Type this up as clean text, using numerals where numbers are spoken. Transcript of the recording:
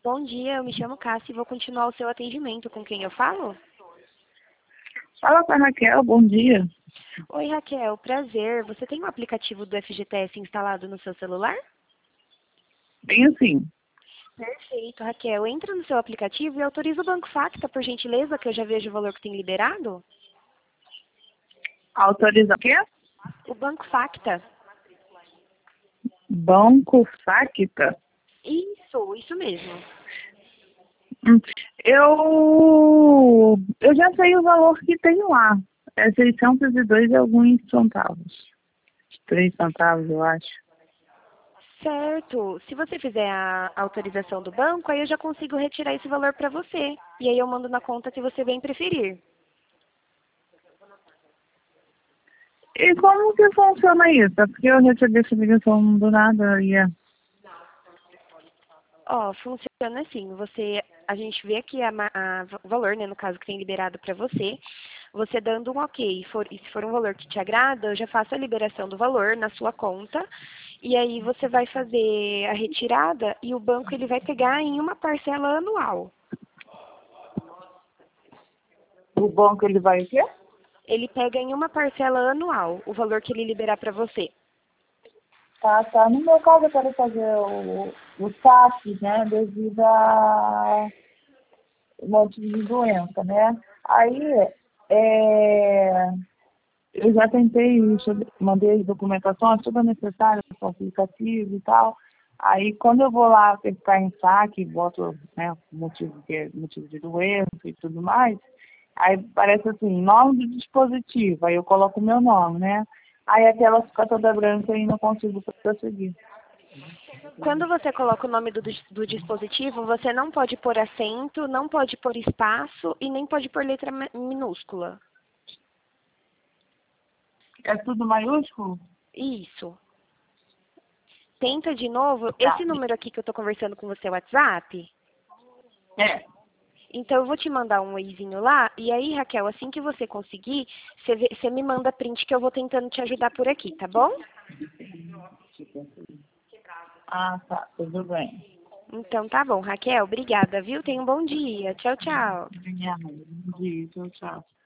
Bom dia, eu me chamo Cássia e vou continuar o seu atendimento. Com quem eu falo? Fala com a Raquel, bom dia. Oi, Raquel, prazer. Você tem o aplicativo do FGTS instalado no seu celular? Bem assim, Perfeito, Raquel. Entra no seu aplicativo e autoriza o Banco Facta, por gentileza, que eu já vejo o valor que tem liberado. autoriza o quê? O Banco Facta. Banco Facta. Isso mesmo. Hum, Eu já sei o valor que tem lá. É 602 e alguns centavos. 3 centavos, eu acho. Certo. Se você fizer a autorização do banco, aí eu já consigo retirar esse valor para você. E aí eu mando na conta que você bem preferir. E como que funciona isso? É porque eu recebi essa ligação do nada e Ó, funciona assim, a gente vê aqui o valor, né, no caso que tem liberado para você dando um ok, e se for um valor que te agrada, eu já faço a liberação do valor na sua conta, e aí você vai fazer a retirada e o banco ele vai pegar em uma parcela anual. o banco ele vai o quê? Ele pega em uma parcela anual o valor que ele liberar para você. Tá. No meu caso, eu quero fazer o saque, né, devido a um monte de doença, né? Aí, é, eu já tentei, mandei as documentações, tudo necessário para o aplicativo e tal. Aí, quando eu vou lá apertar em saque, boto, né, motivo de doença e tudo mais, aí parece assim, nome do dispositivo, aí eu coloco o meu nome, né? Aí aquela fica toda branca e não consigo prosseguir. Quando você coloca o nome do dispositivo, você não pode pôr acento, não pode pôr espaço e nem pode pôr letra minúscula. É tudo maiúsculo? Isso. Tenta de novo. Tá. Esse número aqui que eu tô conversando com você é o WhatsApp? É. Então eu vou te mandar um oizinho lá. E aí, Raquel, assim que você conseguir, você me manda print que eu vou tentando te ajudar por aqui, tá bom? Ah, tá. Tudo bem. Então tá bom, Raquel. Obrigada, viu? Tenha um bom dia. Tchau, tchau. Obrigada. Bom dia. Tchau, tchau.